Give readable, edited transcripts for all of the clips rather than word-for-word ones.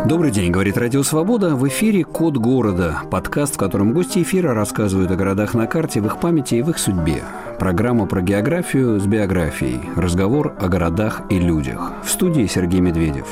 Добрый день, говорит Радио Свобода. В эфире «Код города» – подкаст, в котором гости эфира рассказывают о городах на карте, в их памяти и в их судьбе. Программа про географию с биографией. Разговор о городах и людях. В студии Сергей Медведев.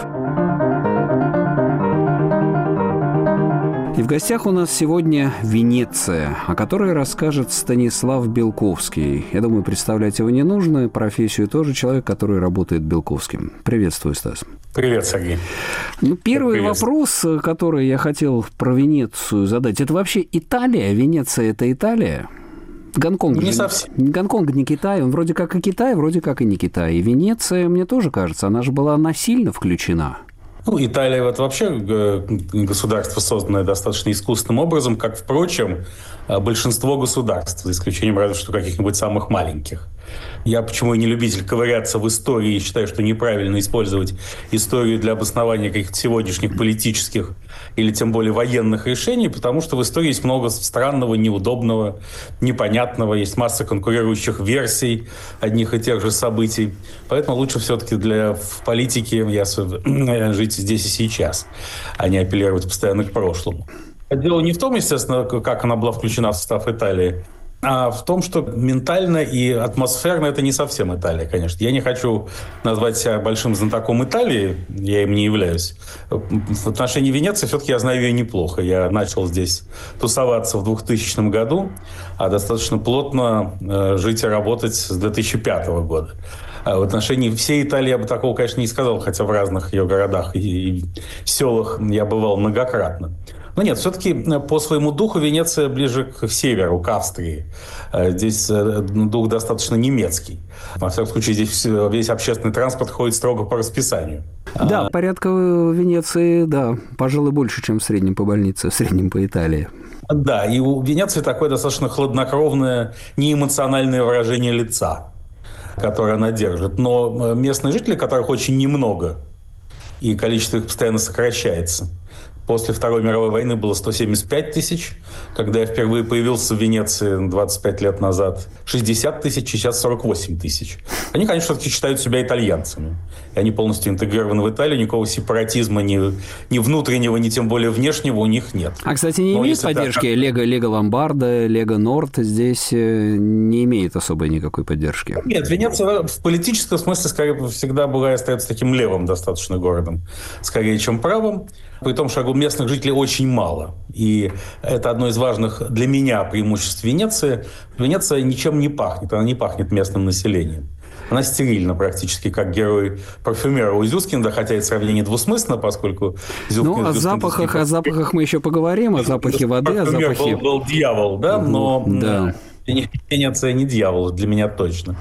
И в гостях у нас сегодня Венеция, о которой расскажет Станислав Белковский. Я думаю, представлять его не нужно. Профессию тоже человек, который работает Белковским. Приветствую, Стас. Привет, Сергей. Первый вопрос, который я хотел про Венецию задать. Это вообще Италия? Венеция – это Италия? Гонконг не же, совсем. Гонконг не Китай. Он вроде как и Китай, вроде как и не Китай. И Венеция, мне тоже кажется, она же была насильно включена. Италия – это вообще государство, созданное достаточно искусственным образом, как, впрочем, большинство государств, за исключением разве что каких-нибудь самых маленьких. Я почему и не любитель ковыряться в истории и считаю, что неправильно использовать историю для обоснования каких-то сегодняшних политических или тем более военных решений, потому что в истории есть много странного, неудобного, непонятного, есть масса конкурирующих версий одних и тех же событий. Поэтому лучше все-таки в политике жить здесь и сейчас, а не апеллировать постоянно к прошлому. Дело не в том, естественно, как она была включена в состав Италии, а в том, что ментально и атмосферно это не совсем Италия, конечно. Я не хочу назвать себя большим знатоком Италии, я им не являюсь. В отношении Венеции все-таки я знаю ее неплохо. Я начал здесь тусоваться в 2000 году, а достаточно плотно жить и работать с 2005 года. В отношении всей Италии я бы такого, конечно, не сказал, хотя в разных ее городах и селах я бывал многократно. Но нет, все-таки по своему духу Венеция ближе к северу, к Австрии. Здесь дух достаточно немецкий. Во всяком случае, здесь весь общественный транспорт ходит строго по расписанию. Да, порядка в Венеции, да, пожалуй, больше, чем в среднем по больнице, в среднем по Италии. Да, и у Венеции такое достаточно хладнокровное, неэмоциональное выражение лица, которое она держит. Но местные жители, которых очень немного, и количество их постоянно сокращается. После Второй мировой войны было 175 тысяч. Когда я впервые появился в Венеции 25 лет назад, 60 тысяч, сейчас 48 тысяч. Они, конечно, все-таки считают себя итальянцами. И они полностью интегрированы в Италию. Никакого сепаратизма ни внутреннего, ни тем более внешнего у них нет. А, кстати, не имеет поддержки? Лего Ломбардо, Лего Норд здесь не имеет особой никакой поддержки? Нет, Венеция в политическом смысле, скорее, всегда была и остается таким левым достаточно городом, скорее, чем правым. При том, что местных жителей очень мало. И это одно из важных для меня преимуществ Венеции. Венеция ничем не пахнет. Она не пахнет местным населением. Она стерильна практически, как герой парфюмера у Зюскинда, хотя это сравнение двусмысленно, поскольку Зюскинд... о запахах мы еще поговорим, о запахе воды, о запахе... был дьявол, да, но... Да. Венеция не дьявол, для меня точно.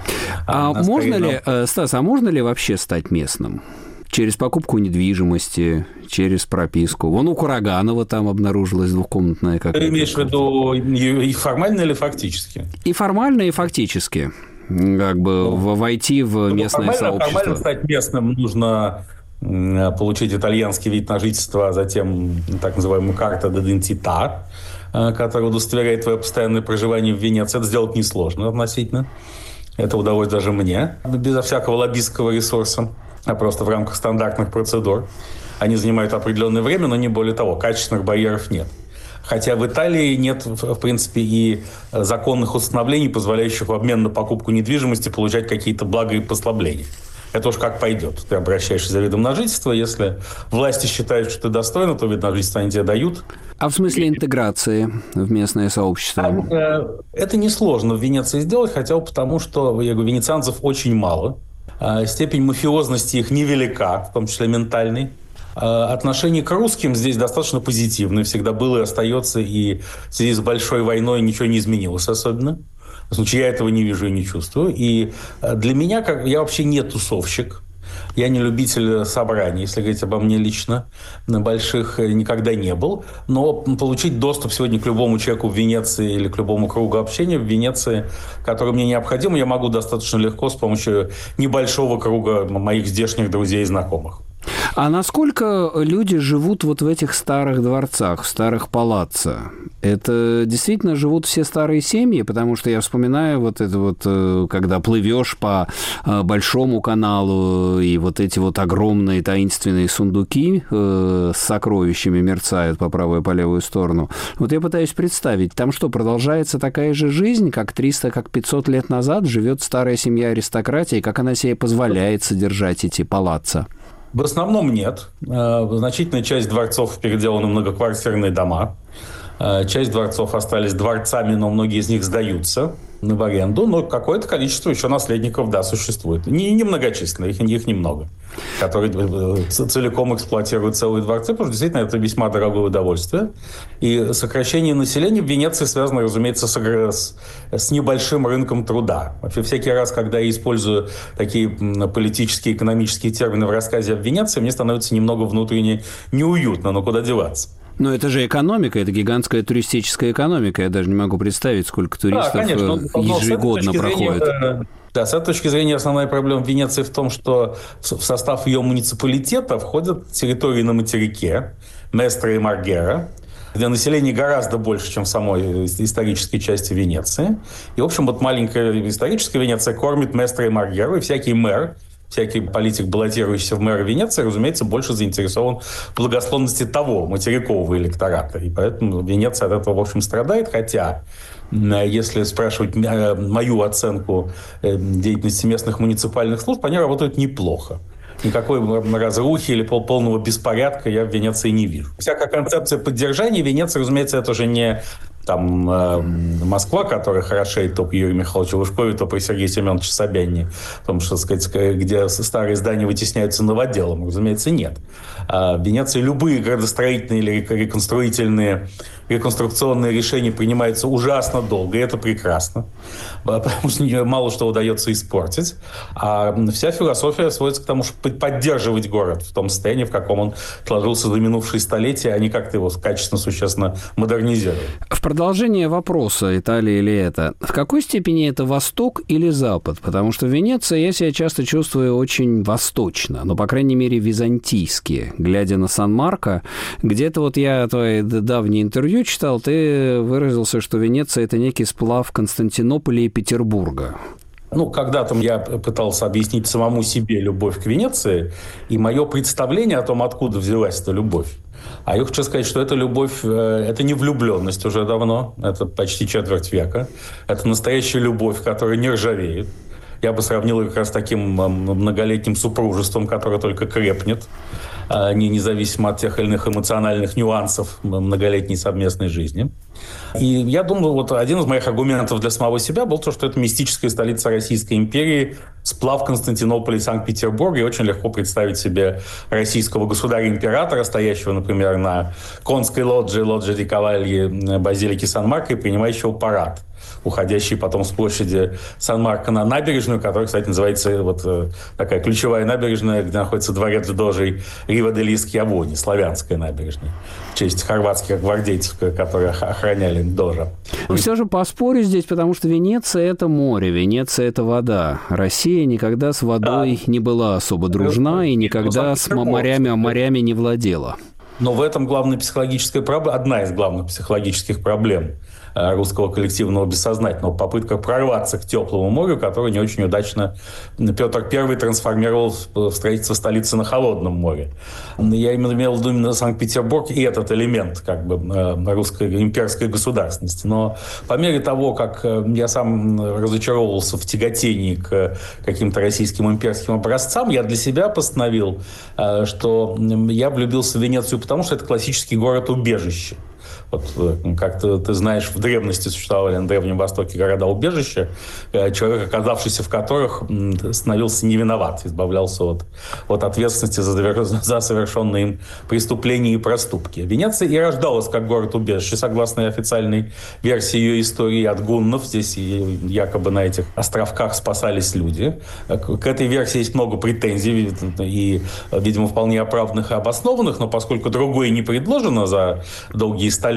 Стас, а можно ли вообще стать местным? Через покупку недвижимости, через прописку. Вон у Кураганова там обнаружилась двухкомнатная какая-то. Ты имеешь в виду и формально или фактически? И формально, и фактически. Как бы войти в местное сообщество. Формально стать местным нужно получить итальянский вид на жительство, а затем так называемую «карта d'identità», которая удостоверяет твое постоянное проживание в Венеции. Это сделать несложно относительно. Это удалось даже мне, безо всякого лоббистского ресурса, а просто в рамках стандартных процедур. Они занимают определенное время, но не более того. Качественных барьеров нет. Хотя в Италии нет, в принципе, и законных установлений, позволяющих в обмен на покупку недвижимости получать какие-то блага и послабления. Это уж как пойдет. Ты обращаешься за видом на жительство. Если власти считают, что ты достойна, то вид на жительство они тебе дают. А в смысле интеграции в местное сообщество? Это несложно в Венеции сделать, хотя бы потому, что, я говорю, венецианцев очень мало. Степень мафиозности их невелика, в том числе ментальной. Отношение к русским здесь достаточно позитивное. Всегда было и остается. И в связи с большой войной ничего не изменилось особенно. В случае я этого не вижу и не чувствую. И для меня, я вообще не тусовщик. Я не любитель собраний, если говорить обо мне лично. На больших никогда не был. Но получить доступ сегодня к любому человеку в Венеции или к любому кругу общения в Венеции, который мне необходим, я могу достаточно легко с помощью небольшого круга моих здешних друзей и знакомых. А насколько люди живут вот в этих старых дворцах, в старых палаццо? Это действительно живут все старые семьи? Потому что я вспоминаю вот это вот, когда плывешь по Большому каналу, и вот эти вот огромные таинственные сундуки с сокровищами мерцают по правую и по левую сторону. Вот я пытаюсь представить, там что, продолжается такая же жизнь, как 300, как 500 лет назад живет старая семья аристократии, как она себе позволяет содержать эти палаццо? В основном нет. Значительная часть дворцов переделаны в многоквартирные дома. Часть дворцов остались дворцами, но многие из них сдаются в аренду. Но какое-то количество еще наследников, да, существует. Немногочисленно, их немного, которые целиком эксплуатируют целые дворцы, потому что действительно это весьма дорогое удовольствие. И сокращение населения в Венеции связано, разумеется, с небольшим рынком труда. Вообще, всякий раз, когда я использую такие политические, экономические термины в рассказе о Венеции, мне становится немного внутренне неуютно, но куда деваться. Но это же экономика, это гигантская туристическая экономика. Я даже не могу представить, сколько туристов ежегодно проходит. Да, с этой точки зрения основная проблема Венеции в том, что в состав ее муниципалитета входят территории на материке, Местра и Маргера, где население гораздо больше, чем в самой исторической части Венеции. И, в общем, вот маленькая историческая Венеция кормит Местра и Маргеру, и всякий мэр, всякий политик, баллотирующийся в мэра Венеции, разумеется, больше заинтересован в благосклонности того материкового электората. И поэтому Венеция от этого, в общем, страдает. Хотя, если спрашивать мою оценку деятельности местных муниципальных служб, они работают неплохо. Никакой разрухи или полного беспорядка я в Венеции не вижу. Всякая концепция поддержания Венеции, разумеется, это уже не Москва, которая хорошеет то при Юрию Михайловичу Лужкове, то при Сергее Семеновиче Собянине, потому что, так сказать, где старые здания вытесняются новоделом, разумеется, нет. А в Венеции любые градостроительные или реконструкционные решения принимаются ужасно долго, и это прекрасно, потому что мало что удается испортить. А вся философия сводится к тому, чтобы поддерживать город в том состоянии, в каком он сложился за минувшие столетия, а не как-то его качественно, существенно модернизировать. В продолжение вопроса, Италия или это, в какой степени это Восток или Запад? Потому что в Венеции я себя часто чувствую очень восточно, но, по крайней мере, византийски. Глядя на Сан-Марко, где-то вот я твое давнее интервью читал, ты выразился, что Венеция – это некий сплав Константинополя и Петербурга. Когда-то я пытался объяснить самому себе любовь к Венеции, и мое представление о том, откуда взялась эта любовь. А я хочу сказать, что эта любовь – это не влюбленность уже давно, это почти четверть века. Это настоящая любовь, которая не ржавеет. Я бы сравнил ее как раз с таким многолетним супружеством, которое только крепнет, независимо от тех или иных эмоциональных нюансов многолетней совместной жизни. И я думаю, вот один из моих аргументов для самого себя был то, что это мистическая столица Российской империи, сплав Константинополя и Санкт-Петербурга, и очень легко представить себе российского государя-императора, стоящего, например, на конской лоджии ди Кавальи базилики Сан-Марко и принимающего парад, уходящий потом с площади Сан-Марко на набережную, которая, кстати, называется вот такая ключевая набережная, где находится дворец дожей Рива-де-Ли-Скьявони, славянская набережная, в честь хорватских гвардейцев, которые охраняли дожа. Но все же поспорю здесь, потому что Венеция – это море, Венеция – это вода. Россия никогда с водой не была особо дружна и никогда с морями не владела. Но в этом главная психологическая проблема, одна из главных психологических проблем русского коллективного бессознательного, попытка прорваться к теплому морю, которое не очень удачно Петр I трансформировал в строительство столицы на холодном море. Я имел в виду именно Санкт-Петербург и этот элемент русской имперской государственности. Но по мере того, как я сам разочаровывался в тяготении к каким-то российским имперским образцам, я для себя постановил, что я влюбился в Венецию, потому что это классический город-убежище. Вот, как ты знаешь, в древности существовали на Древнем Востоке города-убежища, человек, оказавшийся в которых, становился невиноват, избавлялся от ответственности за совершенные им преступления и проступки. Венеция и рождалась как город-убежище, согласно официальной версии ее истории, от гуннов. Здесь якобы на этих островках спасались люди. К этой версии есть много претензий и, видимо, вполне оправданных и обоснованных, но поскольку другое не предложено за долгие столетия,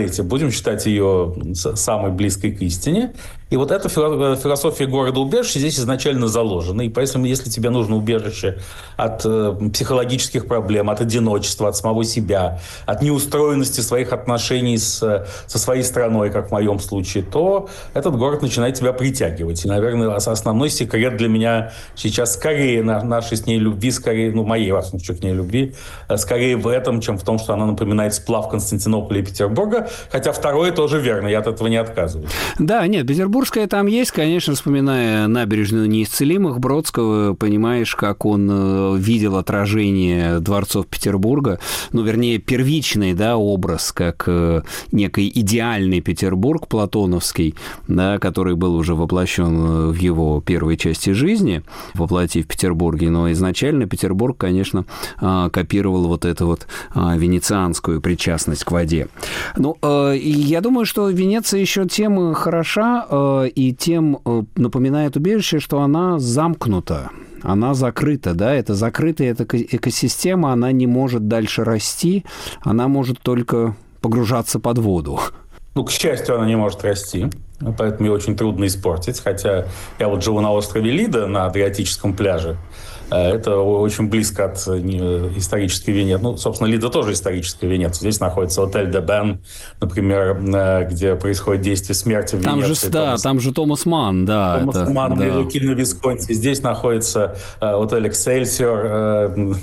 столетия будем считать ее самой близкой к истине. И вот эта философия города-убежища здесь изначально заложена. И поэтому, если тебе нужно убежище от психологических проблем, от одиночества, от самого себя, от неустроенности своих отношений со своей страной, как в моем случае, то этот город начинает тебя притягивать. И, наверное, основной секрет для меня сейчас скорее нашей с ней любви, скорее, моей, во всяком случае, к ней любви, скорее в этом, чем в том, что она напоминает сплав Константинополя и Петербурга. Хотя второе тоже верно, я от этого не отказываюсь. Да, нет, Петербургская там есть, конечно, вспоминая набережную неисцелимых Бродского, понимаешь, как он видел отражение дворцов Петербурга, вернее, первичный, да, образ, как некий идеальный Петербург платоновский, да, который был уже воплощен в его первой части жизни, воплотив в Петербурге, но изначально Петербург, конечно, копировал вот эту вот венецианскую причастность к воде. И я думаю, что Венеция еще тем хороша и тем напоминает убежище, что она замкнута. Она закрыта, да, это закрытая экосистема, она не может дальше расти, она может только погружаться под воду. К счастью, она не может расти, поэтому ее очень трудно испортить, хотя я вот живу на острове Лида, на Адриатическом пляже. Это очень близко от исторической Венеции. Собственно, Лида тоже историческая Венеция. Здесь находится отель «Де Бен», например, где происходит действие смерти в Венеции. Там же Томас Манн, да. Томас Манн, Лукино Висконти. Здесь находится отель «Эксельсиор»,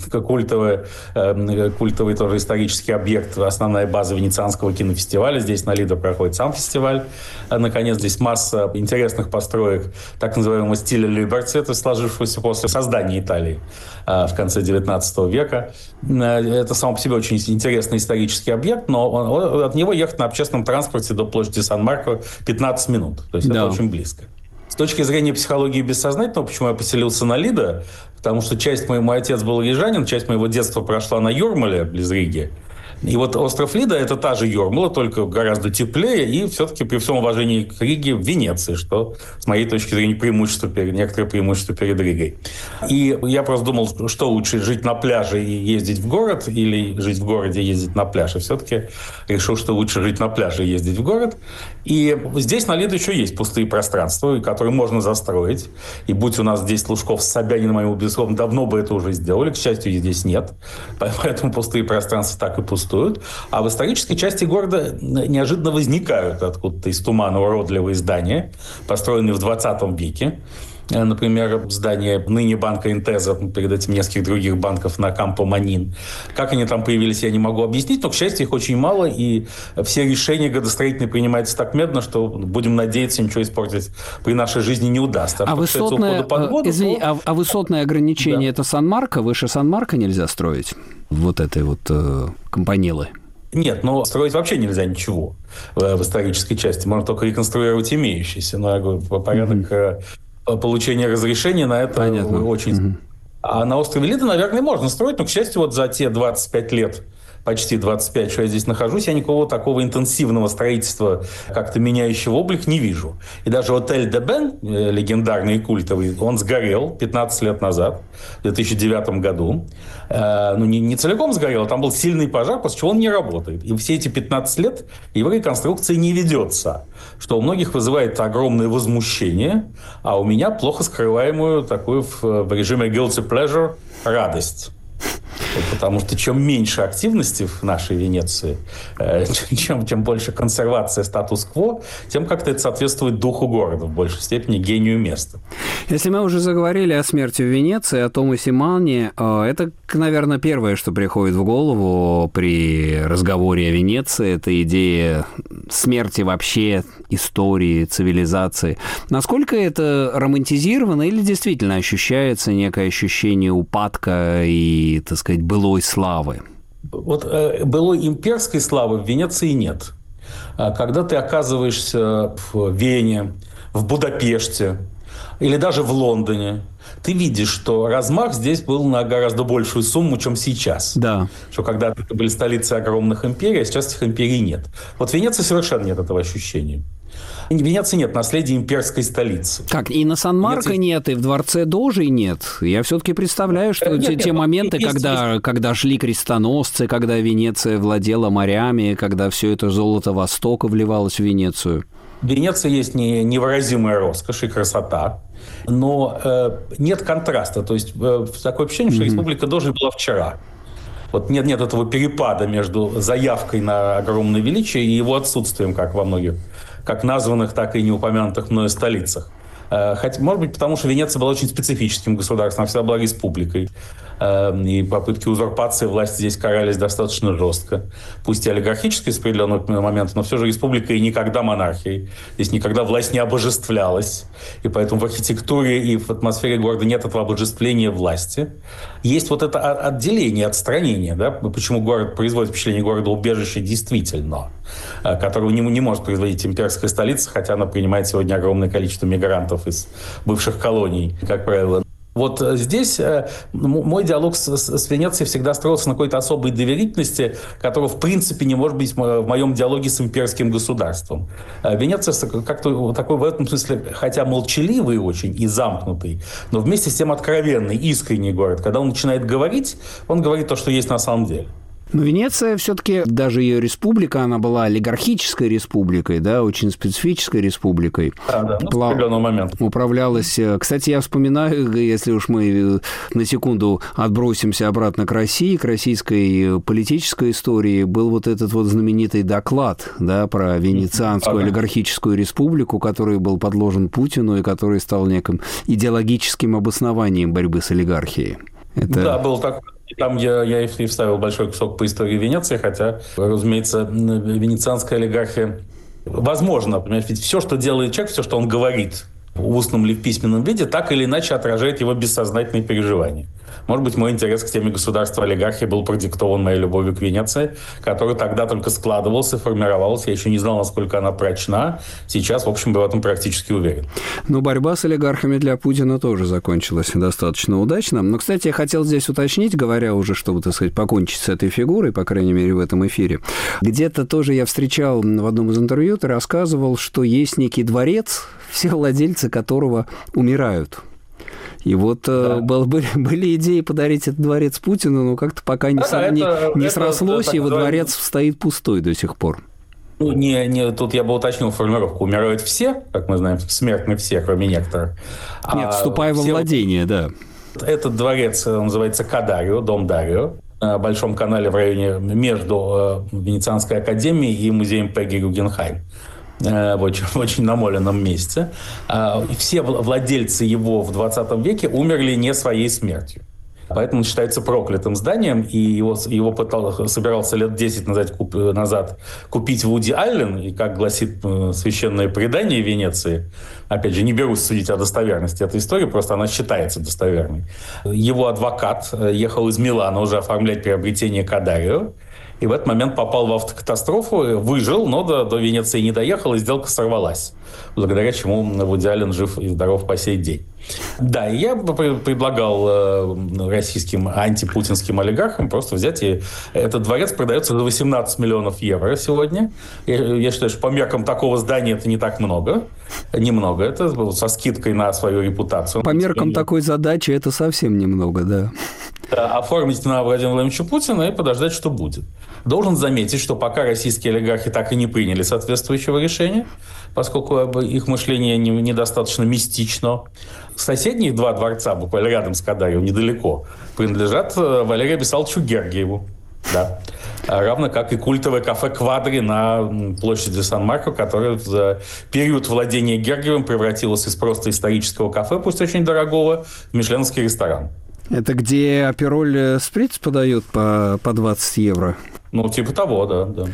культовый тоже исторический объект, основная база Венецианского кинофестиваля. Здесь на Лидо проходит сам фестиваль. Наконец, здесь масса интересных построек так называемого стиля Либерти, это сложившегося после создания Италии в конце XIX века. Это само по себе очень интересный исторический объект, но от него ехать на общественном транспорте до площади Сан-Марко 15 минут. То есть это очень близко. С точки зрения психологии бессознательного, почему я поселился на Лидо, потому что мой отец был рижанин, часть моего детства прошла на Юрмале, близ Риги. И вот остров Лида – это та же Юрмала, только гораздо теплее, и все-таки при всем уважении к Риге в Венеции, что, с моей точки зрения, некоторое преимущество перед Ригой. И я просто думал, что лучше, жить на пляже и ездить в город, или жить в городе и ездить на пляж. И все-таки решил, что лучше жить на пляже и ездить в город. И здесь на Лидо еще есть пустые пространства, которые можно застроить. И будь у нас здесь Лужков с Собяниным, моим безусловно, давно бы это уже сделали. К счастью, здесь нет. Поэтому пустые пространства так и пустуют. А в исторической части города неожиданно возникают откуда-то из тумана уродливые здания, построенные в 20 веке. Например, здание ныне банка Интеза, перед этим нескольких других банков на Кампо Манин. Как они там появились, я не могу объяснить, но, к счастью, их очень мало, и все решения градостроительные принимаются так медленно, что, будем надеяться, ничего испортить при нашей жизни не удастся. Высотное ограничение это Сан-Марко? Выше Сан-Марко нельзя строить? Вот этой вот компанилы? Нет, строить вообще нельзя ничего в исторической части. Можно только реконструировать имеющиеся. Но я говорю, порядок получения разрешения на это очень... А на острове Лида, наверное, можно строить, но, к счастью, за те 25 лет, почти 25, что я здесь нахожусь, я никакого такого интенсивного строительства, как-то меняющего облик, не вижу. И даже отель «Де Бен», легендарный и культовый, он сгорел 15 лет назад, в 2009 году. Не целиком сгорел, там был сильный пожар, после чего он не работает. И все эти 15 лет его реконструкция не ведется, что у многих вызывает огромное возмущение, а у меня плохо скрываемую такую в режиме guilty pleasure радость. Потому что чем меньше активности в нашей Венеции, чем больше консервация статус-кво, тем как-то это соответствует духу города в большей степени, гению места. Если мы уже заговорили о смерти в Венеции, о Томасе Манне, это, наверное, первое, что приходит в голову при разговоре о Венеции, это идея смерти вообще, истории, цивилизации. Насколько это романтизировано или действительно ощущается некое ощущение упадка и, так сказать, былой славы? Былой имперской славы в Венеции нет. Когда ты оказываешься в Вене, в Будапеште или даже в Лондоне, ты видишь, что размах здесь был на гораздо большую сумму, чем сейчас. Да. Что когда-то это были столицы огромных империй, а сейчас этих империй нет. Вот в Венеции совершенно нет этого ощущения. В Венеции нет наследия имперской столицы. Как, и на Сан-Марко нет, и в дворце Дожи нет. Я все-таки представляю, что те моменты, когда шли крестоносцы, когда Венеция владела морями, когда все это золото Востока вливалось в Венецию. В Венеции есть невыразимая роскошь и красота, но нет контраста. То есть такое ощущение, что республика Дожи была вчера. Вот нет этого перепада между заявкой на огромное величие и его отсутствием, как во многих, как названных, так и не упомянутых мною столицах. Хотя, может быть, потому что Венеция была очень специфическим государством, она всегда была республикой. И попытки узурпации власти здесь карались достаточно жестко. Пусть и олигархической с определенного момента, но все же республика и никогда монархией. Здесь никогда власть не обожествлялась. И поэтому в архитектуре и в атмосфере города нет этого обожествления власти. Есть вот это отделение, отстранение. Да? Почему город производит впечатление города-убежища действительно, которого не может производить имперская столица, хотя она принимает сегодня огромное количество мигрантов из бывших колоний, как правило. Вот здесь мой диалог с Венецией всегда строился на какой-то особой доверительности, которого в принципе не может быть в моем диалоге с имперским государством. Венеция как-то такой в этом смысле, хотя молчаливый очень и замкнутый, но вместе с тем откровенный, искренний город. Когда он начинает говорить, он говорит то, что есть на самом деле. Но Венеция все-таки, даже ее республика, она была олигархической республикой, да, очень специфической республикой. Да, с определенного момента. Управлялась... Кстати, я вспоминаю, если уж мы на секунду отбросимся обратно к России, к российской политической истории, был вот этот вот знаменитый доклад, да, про Венецианскую олигархическую республику, который был подложен Путину и который стал неким идеологическим обоснованием борьбы с олигархией. Да, был такой. Там я и вставил большой кусок по истории Венеции, хотя, разумеется, венецианская олигархия... Возможно, понимаете, ведь все, что делает человек, все, что он говорит в устном или в письменном виде, так или иначе отражает его бессознательные переживания. Может быть, мой интерес к теме государства олигархии был продиктован моей любовью к Венеции, которая тогда только складывался, формировался. Я еще не знал, насколько она прочна. Сейчас, в общем, в этом практически уверен. Но борьба с олигархами для Путина тоже закончилась достаточно удачно. Но, кстати, я хотел здесь уточнить, говоря уже, чтобы, так сказать, покончить с этой фигурой, по крайней мере, в этом эфире. Где-то тоже я встречал в одном из интервью, ты рассказывал, что есть некий дворец, все владельцы которого умирают. И вот были идеи подарить этот дворец Путину, но как-то пока не срослось, и во дворец стоит пустой до сих пор. Тут я бы уточнил формулировку. Умирают все, как мы знаем, смертны все, кроме некоторых. Нет, вступая во владение, да. Этот дворец называется Кадарио, дом Дарио, на Большом канале в районе между Венецианской академией и музеем Пегги Гугенхайм. В очень намоленном месте. Все владельцы его в 20 веке умерли не своей смертью. Поэтому он считается проклятым зданием, и его собирался лет 10 назад купить Вуди Аллен, и, как гласит священное предание Венеции, опять же, не берусь судить о достоверности этой истории, просто она считается достоверной. Его адвокат ехал из Милана уже оформлять приобретение Кадарио, и в этот момент попал в автокатастрофу, выжил, но до Венеции не доехал, и сделка сорвалась. Благодаря чему Вуди Аллен жив и здоров по сей день. Да, и я предлагал российским антипутинским олигархам просто взять, и этот дворец продается за 18 миллионов евро сегодня. Я считаю, что по меркам такого здания это не так много. Немного. Это со скидкой на свою репутацию. По меркам такой задачи это совсем немного, да. Оформить на Владимира Владимировича Путина и подождать, что будет. Должен заметить, что пока российские олигархи так и не приняли соответствующего решения, поскольку их мышление недостаточно мистично. Соседние два дворца, буквально рядом с Кадарио, недалеко, принадлежат Валерию Абисаловичу Гергиеву. Да. Равно как и культовое кафе «Квадри» на площади Сан-Марко, которое в период владения Гергиевым превратилось из просто исторического кафе, пусть очень дорогого, в мишленовский ресторан. Это где апероль сприц подают по 20 евро? Типа того, да.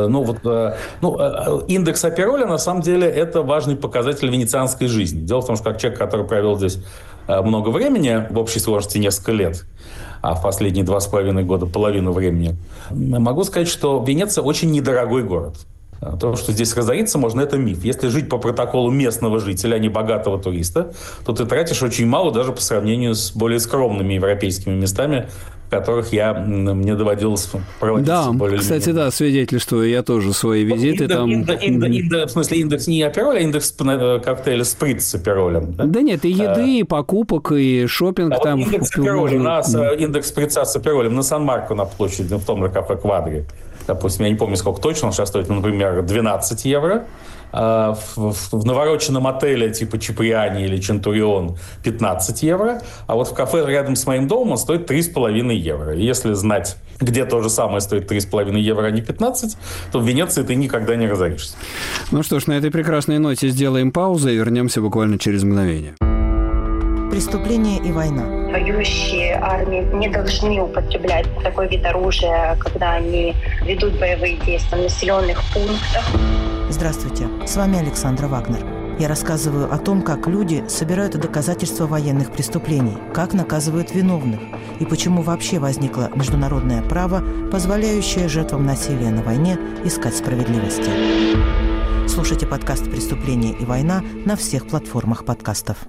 Индекс апероля, на самом деле, это важный показатель венецианской жизни. Дело в том, что как человек, который провел здесь много времени, в общей сложности несколько лет, а в последние 2,5 года половину времени, могу сказать, что Венеция очень недорогой город. То, что здесь разориться можно, это миф. Если жить по протоколу местного жителя, а не богатого туриста, то ты тратишь очень мало даже по сравнению с более скромными европейскими местами, в которых мне доводилось проводить. Да, кстати, да, свидетельствую, я тоже свои визиты там... В смысле, индекс не апероля, а индекс коктейля сприц с аперолем. Да нет, и еды, и покупок, и шопинг там... Индекс апероля, индекс сприца с аперолем на Сан-Марко на площади, в том же кафе «Квадри». Допустим, я не помню, сколько точно, он сейчас стоит, например, 12 евро. В навороченном отеле типа Чиприани или Чентурион 15 евро. А вот в кафе рядом с моим домом он стоит 3,5 евро. И если знать, где то же самое стоит 3,5 евро, а не 15, то в Венеции ты никогда не разоришься. Ну что ж, на этой прекрасной ноте сделаем паузу и вернемся буквально через мгновение. Преступление и война. Воюющие армии не должны употреблять такой вид оружия, когда они ведут боевые действия в населенных пунктах. Здравствуйте, с вами Александра Вагнер. Я рассказываю о том, как люди собирают доказательства военных преступлений, как наказывают виновных и почему вообще возникло международное право, позволяющее жертвам насилия на войне искать справедливости. Слушайте подкаст «Преступление и война» на всех платформах подкастов.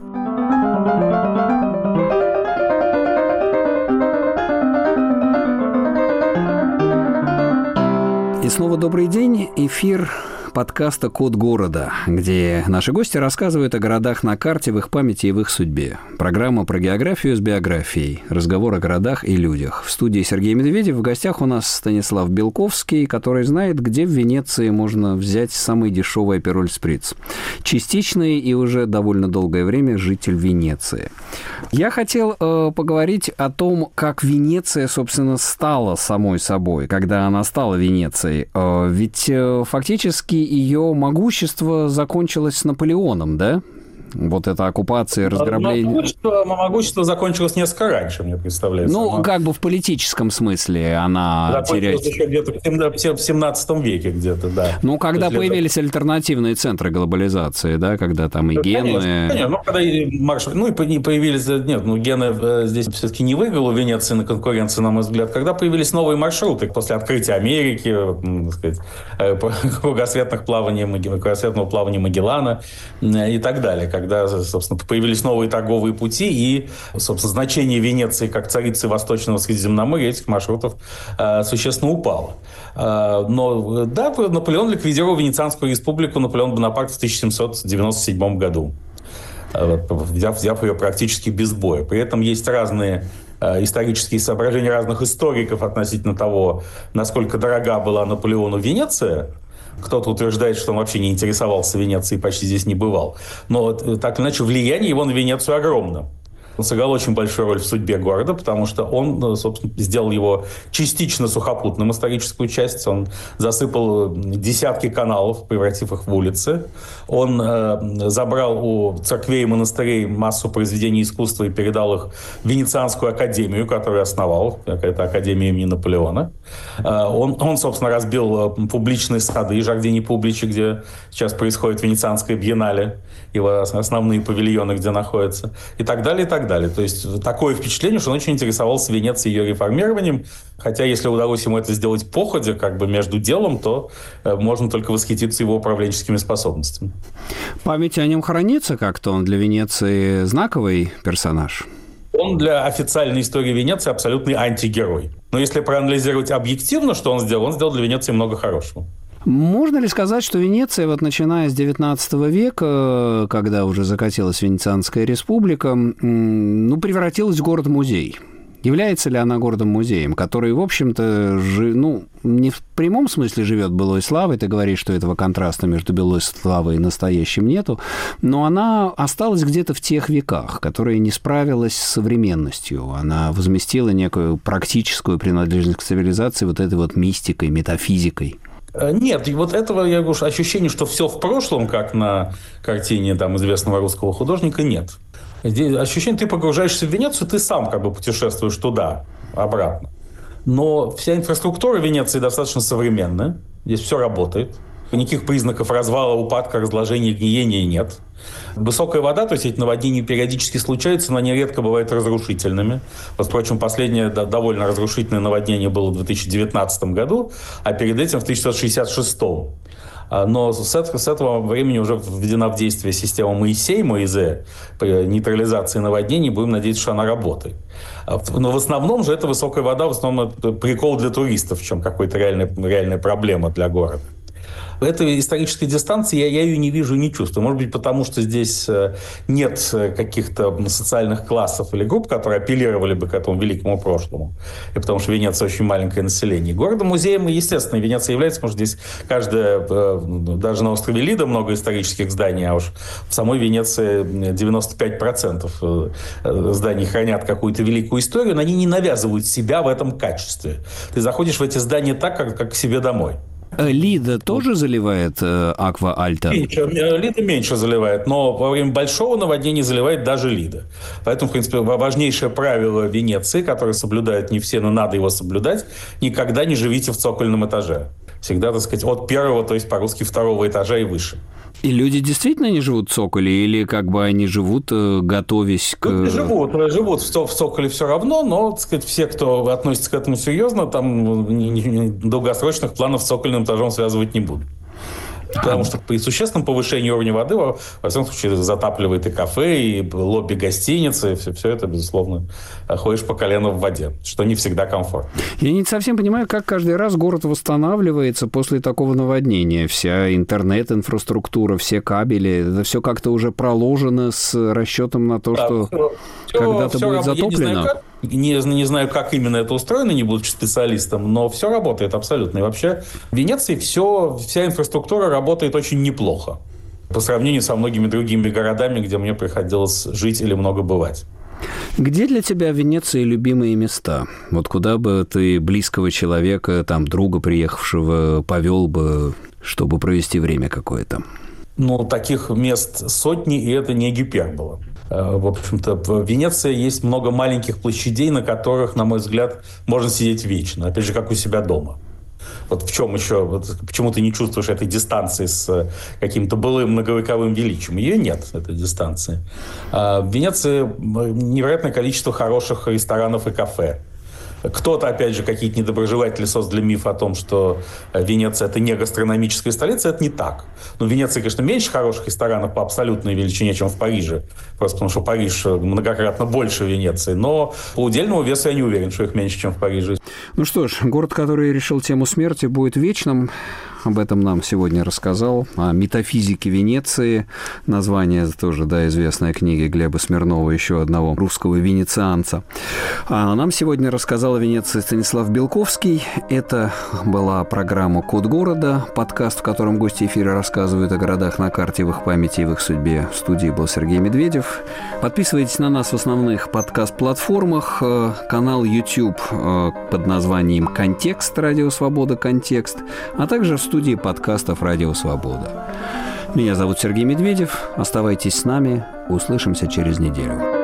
И снова добрый день. Эфир подкаста «Код города», где наши гости рассказывают о городах на карте, в их памяти и в их судьбе. Программа про географию с биографией. Разговор о городах и людях. В студии Сергей Медведев. В гостях у нас Станислав Белковский, который знает, где в Венеции можно взять самый дешевый апероль сприц. Частичный и уже довольно долгое время житель Венеции. Я хотел поговорить о том, как Венеция, собственно, стала самой собой, когда она стала Венецией. Ведь фактически ее могущество закончилось с Наполеоном, да? Вот эта оккупация и разграбление. Могущество закончилось несколько раньше, мне представляется. Ну, как бы в политическом смысле она теряет... еще где-то в 17 веке где-то, да. Ну, когда появились альтернативные центры глобализации, да, когда там и Гены... Конечно, ну, когда и появились... Нет, Гены здесь все-таки не выиграл у Венеции на конкуренции, на мой взгляд. Когда появились новые маршруты после открытия Америки, так сказать, кругосветного плавания Магеллана и так далее, когда, собственно, появились новые торговые пути, и, собственно, значение Венеции как царицы Восточного Средиземноморья этих маршрутов существенно упало. Но, да, Наполеон ликвидировал Венецианскую республику, Наполеон Бонапарт в 1797 году, взяв ее практически без боя. При этом есть разные исторические соображения разных историков относительно того, насколько дорога была Наполеону Венеция. Кто-то утверждает, что он вообще не интересовался Венецией, почти здесь не бывал. Но так или иначе влияние его на Венецию огромно. Он сыграл очень большую роль в судьбе города, потому что он, собственно, сделал его частично сухопутным, историческую часть. Он засыпал десятки каналов, превратив их в улицы. Он забрал у церквей и монастырей массу произведений искусства и передал их в Венецианскую академию, которую основал. Это академия имени Наполеона. Он, собственно, разбил публичные сады, Жардини Публичи, где сейчас происходит Венецианское биеннале, его основные павильоны, где находятся, и так далее, и так далее. То есть такое впечатление, что он очень интересовался Венецией и ее реформированием, хотя если удалось ему это сделать походя, как бы между делом, то можно только восхититься его управленческими способностями. Память о нем хранится как-то? Он для Венеции знаковый персонаж? Он для официальной истории Венеции абсолютный антигерой. Но если проанализировать объективно, что он сделал для Венеции много хорошего. Можно ли сказать, что Венеция, вот начиная с XIX века, когда уже закатилась Венецианская республика, превратилась в город-музей? Является ли она городом-музеем, который, в общем-то, не в прямом смысле живет былой славой, ты говоришь, что этого контраста между былой славой и настоящим нету, но она осталась где-то в тех веках, которые не справилась с современностью. Она возместила некую практическую принадлежность к цивилизации вот этой вот мистикой, метафизикой. Нет, и вот этого, я говорю, ощущение, что все в прошлом, как на картине там известного русского художника, нет. Здесь ощущение, ты погружаешься в Венецию, ты сам как бы путешествуешь туда, обратно. Но вся инфраструктура Венеции достаточно современная. Здесь все работает. Никаких признаков развала, упадка, разложения, гниения нет. Высокая вода, то есть эти наводнения периодически случаются, но они редко бывают разрушительными. Вот, впрочем, последнее довольно разрушительное наводнение было в 2019 году, а перед этим в 1966. Но с этого времени уже введена в действие система Моисей, Моизе, при нейтрализации наводнений. Будем надеяться, что она работает. Но в основном же это высокая вода, в основном это прикол для туристов, в чем какая-то реальная проблема для города. Этой исторической дистанции я ее не вижу и не чувствую. Может быть, потому что здесь нет каких-то социальных классов или групп, которые апеллировали бы к этому великому прошлому. И потому что Венеция очень маленькое население. Городом-музеем, естественно, Венеция является, потому что здесь каждая, даже на острове Лида много исторических зданий, а уж в самой Венеции 95% зданий хранят какую-то великую историю, но они не навязывают себя в этом качестве. Ты заходишь в эти здания так, как к себе домой. Лида тоже заливает Аква Альта? Лида меньше заливает, но во время большого наводнения заливает даже Лида. Поэтому, в принципе, важнейшее правило Венеции, которое соблюдают не все, но надо его соблюдать, никогда не живите в цокольном этаже. Всегда, так сказать, от первого, то есть по-русски второго этажа и выше. И люди действительно не живут в цоколе? Или как бы они живут, готовясь к... Люди живут в цоколе все равно, но, так сказать, все, кто относится к этому серьезно, там долгосрочных планов с цокольным этажом связывать не будут. Потому что при существенном повышении уровня воды, во всяком случае, затапливает и кафе, и лобби гостиницы, и все это, безусловно, ходишь по колено в воде, что не всегда комфортно. Я не совсем понимаю, как каждый раз город восстанавливается после такого наводнения. Вся интернет-инфраструктура, все кабели, это все как-то уже проложено с расчетом на то, что когда-то будет затоплено. Не знаю, как именно это устроено, не будучи специалистом, но все работает абсолютно. И вообще в Венеции вся инфраструктура работает очень неплохо по сравнению со многими другими городами, где мне приходилось жить или много бывать. Где для тебя в Венеции любимые места? Вот куда бы ты близкого человека, там, друга приехавшего, повел бы, чтобы провести время какое-то? Ну, таких мест сотни, и это не гипербола. В общем-то, в Венеции есть много маленьких площадей, на которых, на мой взгляд, можно сидеть вечно. Опять же, как у себя дома. Вот в чем еще? Почему ты не чувствуешь этой дистанции с каким-то былым многовековым величием? Ее нет, этой дистанции. В Венеции невероятное количество хороших ресторанов и кафе. Кто-то, опять же, какие-то недоброжелатели создали миф о том, что Венеция – это не гастрономическая столица. Это не так. Но в Венеции, конечно, меньше хороших ресторанов по абсолютной величине, чем в Париже. Просто потому, что Париж многократно больше Венеции. Но по удельному весу я не уверен, что их меньше, чем в Париже. Ну что ж, город, который решил тему смерти, будет вечным. Об этом нам сегодня рассказал. О метафизике Венеции. Название тоже, да, известной книги Глеба Смирнова, еще одного русского венецианца. А нам сегодня рассказал о Венеции Станислав Белковский. Это была программа «Код города», подкаст, в котором гости эфира рассказывают о городах на карте, в их памяти и в их судьбе. В студии был Сергей Медведев. Подписывайтесь на нас в основных подкаст-платформах. Канал YouTube под названием «Контекст», «Радио Свобода. Контекст», а также в студии подкастов «Радио Свобода». Меня зовут Сергей Медведев. Оставайтесь с нами. Услышимся через неделю.